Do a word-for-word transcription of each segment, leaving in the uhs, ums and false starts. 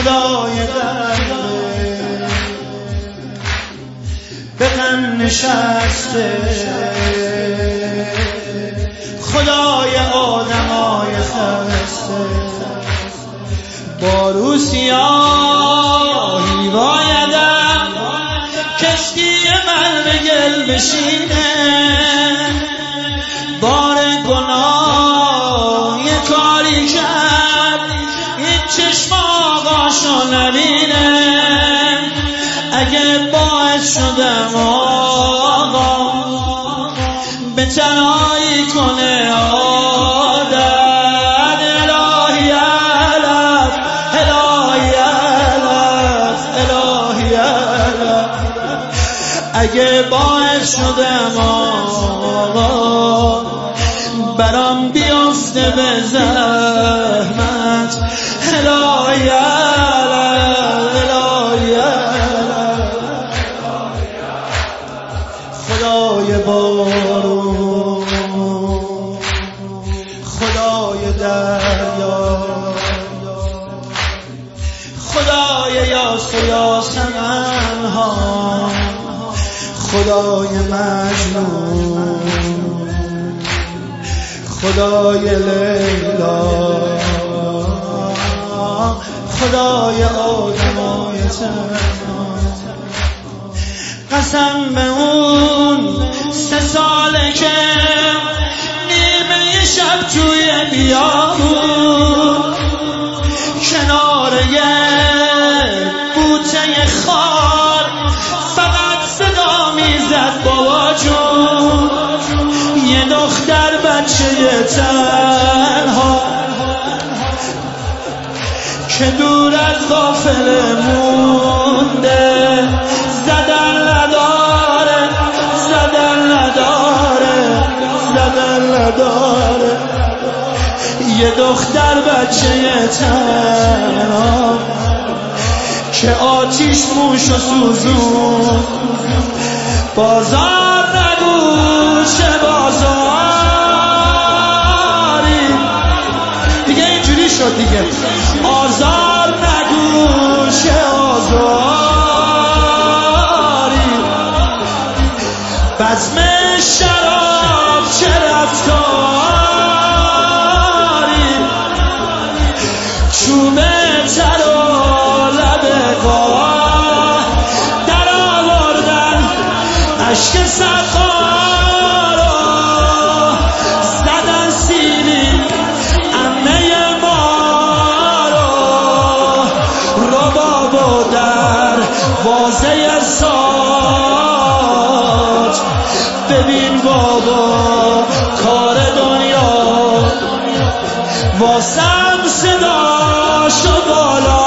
خدای قلب به غم نشسته، خدای آدمای خسته، با رو سیاهی بایدم کشتی من به گل بشینه، بار گناه یه کاری کرد این چشم آقاشو نبینه. اگه باعث شدم آقا به تنهایی کنه عادت، الهی علف الهی علف الهی علف. اگه باعث شدم آقا برام بیفته به زحمت، الهی علف الهی علف. خدای بارون، خدای دریا، خدای یاس و یاسمن ها، خدای مجنون، خدای لیلا، خدای آدمای تنها. قسم به اون سه ساله که نیمه شب توی بیابون کنار یه بوته خار فقط صدا میزد بابا جون، یه دختر بچه تنها که دور از قافله مونده، زدن نداره زدن نداره زدن نداره. یه دختر بچه تنها که آتیش موشو سوزون، بازار نگو چه بازاری دیگه، اینجوری شد دیگه، آزار نگو چه آزاری، بزم شراب چه رفتاری، چوب تر و لب قاه در آوردن عشق سقا رو، زدن سیلی عمه ما رو، رو بابا در وازه ساج ببین بابا کار دنیا، واسم صدا شو بالا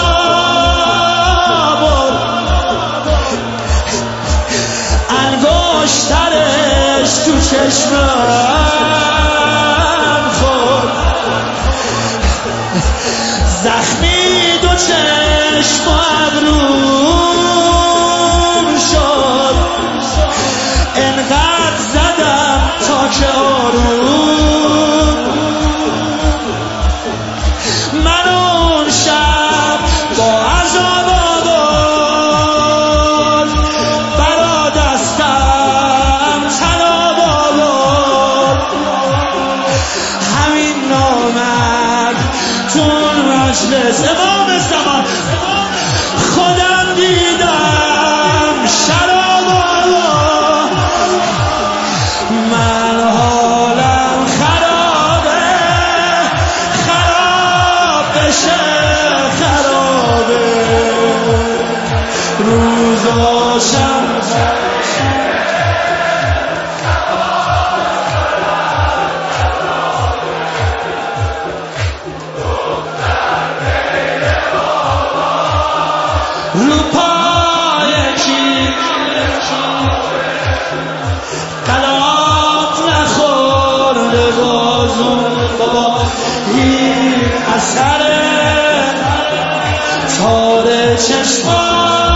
بر، انگشترش تو چشمم خورد، زخمی دو چشم و ابروم شد، انقدر زدم تا که آروم. من اون شب با عذاب آورد برا دستم طناب آورد، همین نامرد تون مجلس امام زمان خودم دیدم شراب آورد. من حالم خرابه خراب بشه خرابه، روزاشم رو پای کی قلات نخورده بازون، بابا این اثر تار چشمان